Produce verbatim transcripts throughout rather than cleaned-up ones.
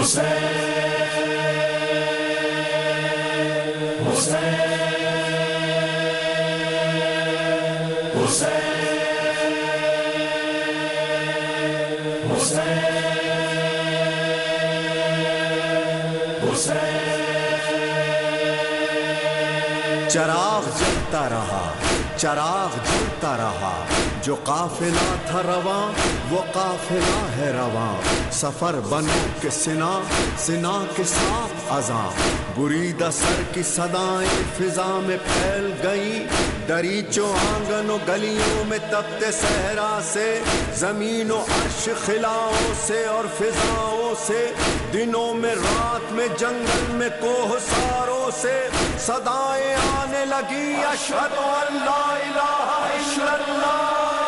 چراغ جلتا رہا چراغ جلتا رہا، جو قافلہ تھا رواں وہ قافلہ ہے رواں، سفر بنو کے سنا سنا کے ساتھ اذاں، بریدہ سر کی صدائیں فضا میں پھیل گئیں، دریچوں آنگن و گلیوں میں تپتے صحرا سے، زمین و عرش خلاؤں سے اور فضاؤں سے، دنوں میں رات میں جنگل میں کوہ ساروں سے، صدائیں آنے لگی اشہد ان لا الہ الا اللہ،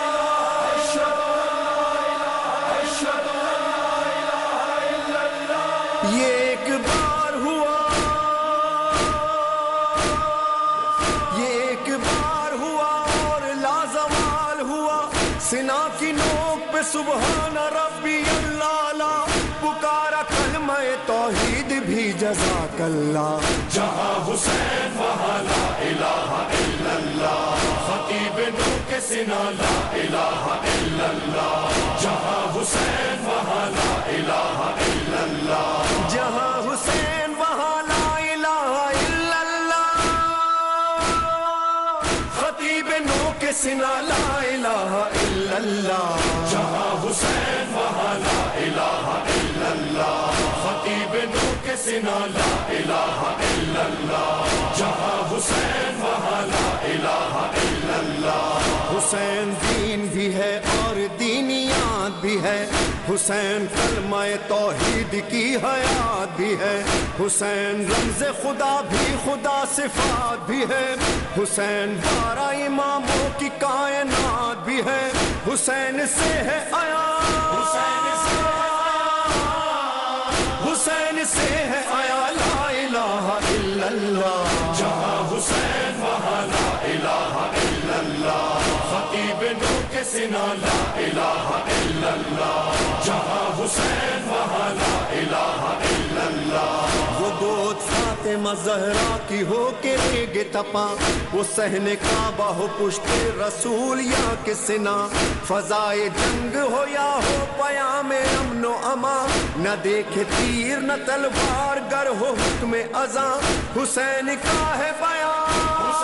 یہ ایک بار ہوا یہ ایک بار ہوا اور لازوال ہوا، سنا کی نوک پہ سبحان ربی اللہ لا، پکارا کلمہ توحید بھی جزاک اللہ، جہاں حسین وہاں لا الہ الا اللہ، خطیب نو کے سنا لا الہ الا اللہ، جہاں حسین وہاں لا الہ الا اللہ، جہاں حسین وہاں لا الہ الا اللہ، خطیب نو کے سنا لا الہ الا اللہ، جہاں حسین وہاں لا الہ الا اللہ، خطیب نو کے سنا لا الہ الا اللہ، جہاں حسین وہاں لا الہ الا اللہ، حسین دین بھی ہے اور دینیات بھی ہے، حسین کلمہ توحید کی حیات بھی ہے، حسین رمز خدا بھی خدا صفات بھی ہے، حسین بارہ اماموں کی کائنات بھی ہے، حسین سے ہے آیا حسین سے حسین سے ہے آیا لا الہ الا اللہ، جہاں حسین وہاں لا الہ الا اللہ، خطیب نو کے سنا لا الہ الا اللہ، جہاں حسین وہاں لا الہ الا اللہ، وہ گود فاطمہ زہرا کی ہو کے ریگ تپا، وہ صحن کعبہ ہو پشت رسول یا کے سنا، فضائے جنگ ہو یا ہو پیام امن و امان، نہ دیکھے تیر نہ تلوار گر ہو حکم ازاں، حسین کا ہے بیان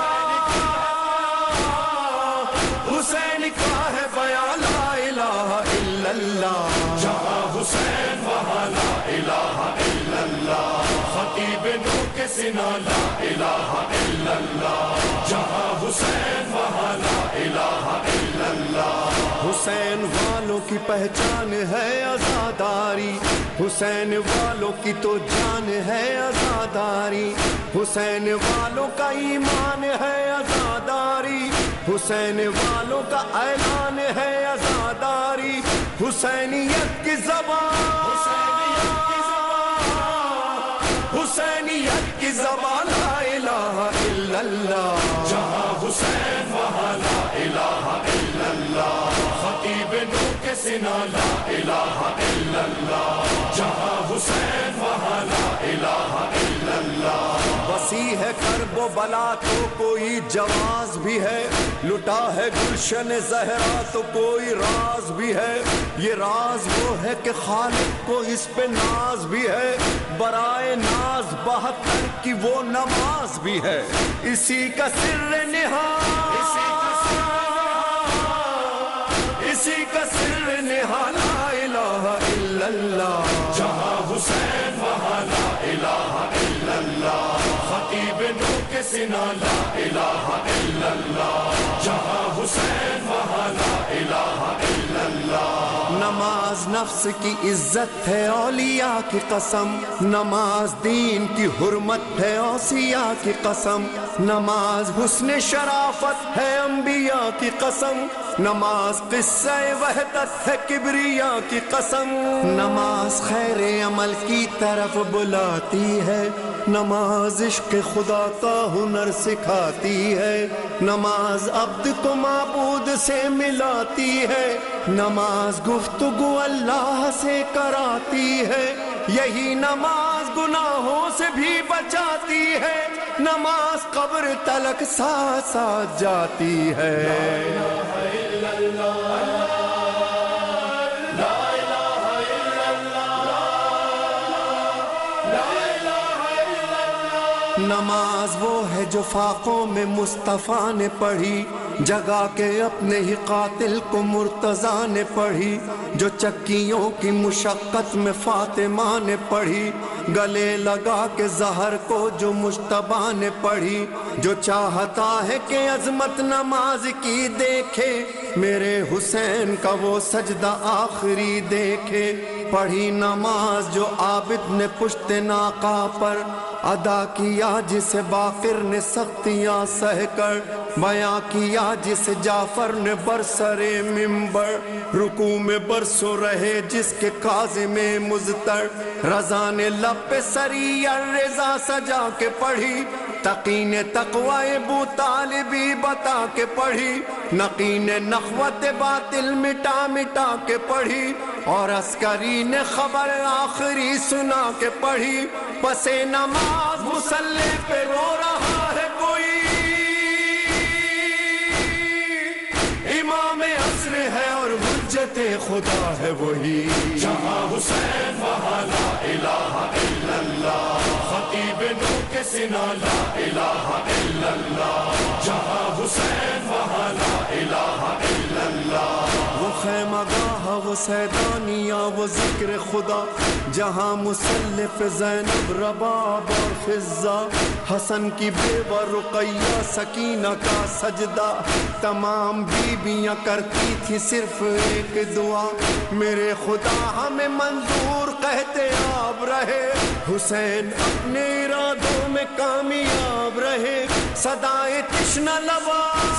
حسین کا ہے بیان لا الہ الا اللہ، جہاں حسین وہاں لا الہ الا اللہ، خطیب نو کے سنا لا الہ الا اللہ، جہاں حسین وہاں لا الہ الا اللہ، حسین والوں کی پہچان ہے عزاداری، حسین والوں کی تو جان ہے عزاداری، حسین والوں کا ایمان ہے عزاداری، حسین والوں کا اعلان ہے عزاداری، حسینیت کی زبان حسینیت کی زبان لا الہ الا اللہ، جہاں حسین وہاں لا الہ الا اللہ، خطیب نو کے سنا لا الہ الا اللہ، جہاں حسین وہاں لا الہ الا اللہ، وسیع ہے کرب و بلا تو کوئی جواز بھی ہے، لٹا ہے گلشن زہرا تو کوئی راز بھی ہے، یہ راز وہ ہے کہ خالق کو اس پہ ناز بھی ہے، برائے ناز بہتر کی وہ نماز بھی ہے، اسی کا سر نہاد اسی کا سر نہاد لا الہ الا اللہ، جہاں حسین وہاں لا الہ الا اللہ، خطیب نو کے سنا لا الہ الا اللہ، جہاں حسین وہاں لا الہ الا اللہ، نماز نفس کی عزت ہے اولیاء کی قسم، نماز دین کی حرمت ہے اوصیاء کی قسم، نماز حسن شرافت ہے انبیاء کی قسم، نماز قصہ وحدت ہے کبریاء کی قسم، نماز خیر عمل کی طرف بلاتی ہے، نماز عشق خدا کا ہنر سکھاتی ہے، نماز عبد کو معبود سے ملاتی ہے، نماز گفتگو اللہ سے کراتی ہے، یہی نماز گناہوں سے بھی بچاتی ہے، نماز قبر تلک ساتھ ساتھ جاتی ہے۔ نماز وہ ہے جو فاقوں میں مصطفیٰ نے پڑھی، جگا کے اپنے ہی قاتل کو مرتضیٰ نے پڑھی، جو چکیوں کی مشقت میں فاطمہ نے پڑھی، گلے لگا کے زہر کو جو مجتبیٰ نے پڑھی، جو چاہتا ہے کہ عظمت نماز کی دیکھے، میرے حسین کا وہ سجدہ آخری دیکھے۔ پڑھی نماز جو عابد نے پشت ناقہ پر ادا کیا، جسے باقر نے سختیاں سہ کر بیاں کیا، جسے جعفر نے برسر منبر رکوع میں برسوں رہے، جس کے کاظم مضطر رضا نے لب پہ سری الرضا سجا کے پڑھی، تقی نے تقوی ابو طالبی بتا کے پڑھی، نقی نے نخوت باطل مٹا مٹا کے پڑھی، اور عسکری نے خبر آخری سنا کے پڑھی۔ پس نماز مصلی پہ رو رہا ہے کوئی، امام عصر ہے اور حجت خدا ہے وہی، جہاں حسین وہاں لا الہ الا اللہ، خطیب نو کے سنا لا الہ الا اللہ، جہاں حسین وہاں لا الہ الا اللہ، وہ خیمہ گاہ وہ سیدانیہ وہ ذکر خدا، جہاں مصلی پہ زینب رباب اور فضہ، حسن کی بیوہ رقیہ سکینہ کا سجدہ، تمام بیویاں کرتی تھی صرف ایک دعا، میرے خدا ہمیں منظور کہتے آپ رہے، حسین اپنے ارادوں میں کامیاب رہے، صدائے تشنہ لبا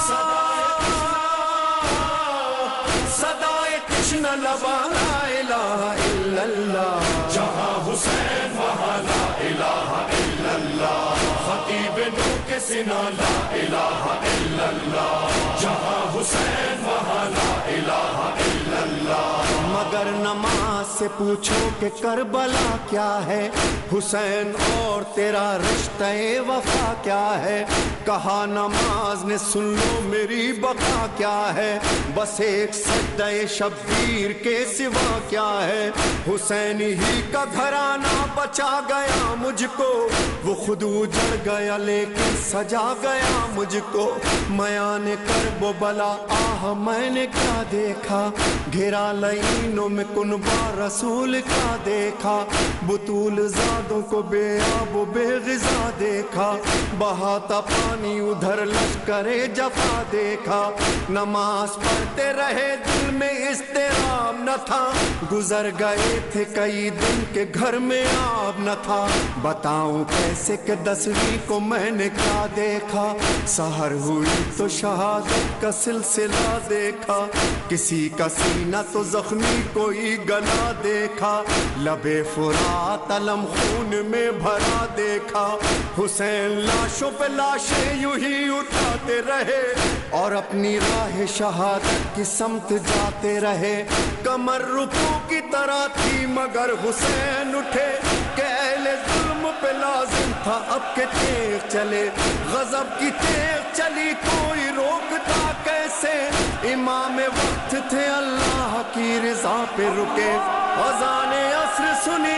صدائے تشنہ لبا لا الہ الا اللہ، جہاں حسین وہاں لا الہ الا اللہ، خطیب نو کے سنا لا الہ الا اللہ، جہاں حسین وہاں لا الہ الا اللہ، مگر نماز سے پوچھو کہ کربلا کیا ہے، حسین اور تیرا رشتہ وفا کیا ہے، کہا نماز نے سن لو میری بقا کیا ہے، بس ایک سجدہ شبیر کے سوا کیا ہے، حسین ہی کا گھرانہ بچا گیا مجھ کو، وہ خود اجڑ گیا لیکن سجا گیا مجھ کو، میان کرب و بلا آہ میں نے کیا دیکھا، گھرا لعینوں میں کنبہ رسول کا دیکھا، بطول زادوں کو بے آب و بے غذا دیکھا، بہاتا پانی ادھر لشکر جفا دیکھا، نماز پڑھتے رہے دل میں اضطراب نہ تھا، گزر گئے تھے کئی دن کے گھر میں آب نہ تھا، بتاؤں کیسے کہ دسویں کو میں نے کیا دیکھا، سحر ہوئی تو شہادت کا سلسلہ دیکھا، کسی کا سینہ تو زخمی کوئی گلا دیکھا، لبے فرات علم خون میں بھرا دیکھا، حسین لاشوں پہ لاشیں یوں ہی اٹھاتے رہے اور اپنی راہ شہادت کی سمت جاتے رہے، کمر رکوع کی طرح تھی مگر حسین اٹھے کہ اہل ظلم پہ لازم تھا اب کے تیغ چلے، غضب کی تیغ چلی کوئی روکتا کیسے، امام وقت تھے اللہ کی رضا پہ رکے، اذان عصر سنی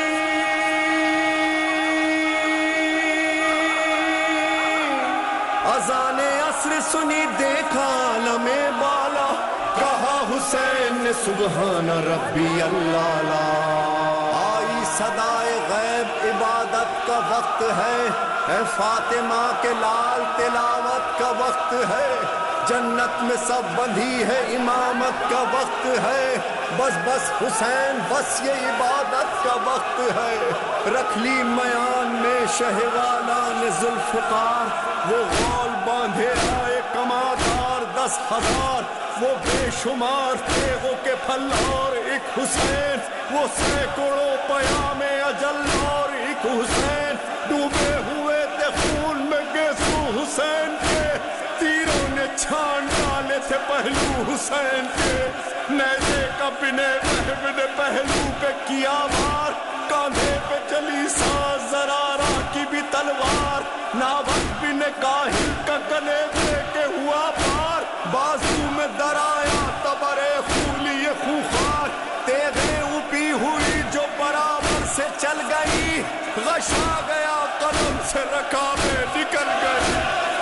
اذان عصر سنی دیکھا عالم بالا، کہا حسین نے سبحان ربی اللہ لا، آئی صدائے غیب عبادت کا وقت ہے، اے فاطمہ کے لال تلاوت کا وقت ہے، جنت میں سب بندھی ہے امامت کا وقت ہے، بس بس حسین بس یہ عبادت کا وقت ہے، رکھ لی میان میں شہوالا نے ذوالفقار، وہ غول باندھے آئے کمادار دس ہزار، وہ بے شمار تیغوں کے پھلار ایک حسین، وہ سینکڑوں پیام اجل اور ایک حسین، ڈوبے ہوئے تھے خون میں گیسو حسین کے، تیروں نے چھان ڈالے تھے پہلو حسین کے، نیزے کا بنے رہب نے پہلو پہ کیا وار، کاندھے پہ چلی ساز زرارہ کی بھی تلوار، ناوک بن کاہل کا گلے دے کے ہوا پار، بازو میں درایا تبرے خولی خوخار، تیغیں اوپی ہوئی جو برابر سے چل گئی، غشا گیا قلم سے رکابیں نکل گئی۔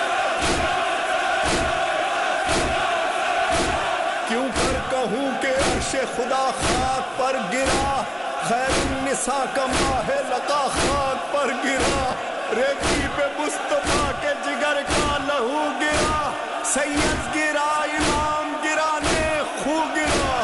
کیوں کر کہوں کہ عرش خدا خاک پر گرا، خیر النساء کا ماہ لقا خاک پر گرا، ریتی پہ مصطفیٰ کے جگر کا لہو گرا، سید گرا امام گرا نے خو گرا۔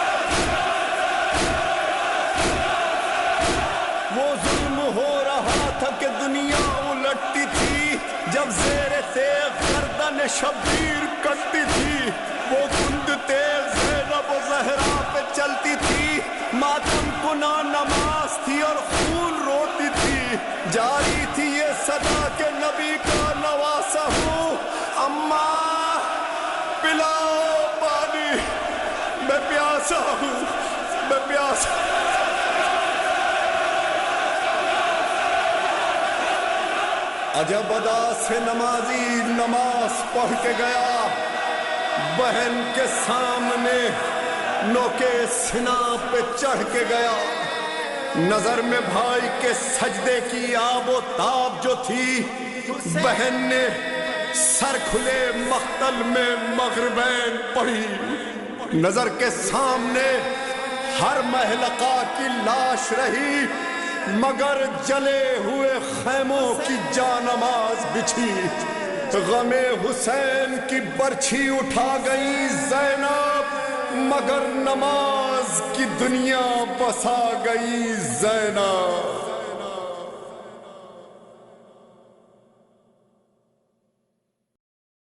وہ ظلم ہو رہا تھا کہ دنیا الٹتی تھی، جب زیر تیغ گردن شبیر کٹتی تھی، وہ کند تیغ زینب و زہرا پہ چلتی تھی، ماتم کنا نماز تھی اور خون روتی تھی، جاری تھی یہ صدا کہ نبی کا نواسا ہوں، اماں پلاؤ پانی، میں پیاسا ہوں، میں پیاسا ہوں۔ عجب ادا سے نمازی نماز پڑھ کے گیا، بہن کے سامنے نوکے سنا پہ چڑھ کے گیا، نظر میں بھائی کے سجدے کی آب و تاب جو تھی، بہن نے سر کھلے مقتل میں مغربین پڑھی، نظر کے سامنے ہر محلقہ کی لاش رہی، مگر جلے ہوئے خیموں کی جانماز بچھی، غم حسین کی برچھی اٹھا گئی زینب، مگر نماز کی دنیا بسا گئی زینب۔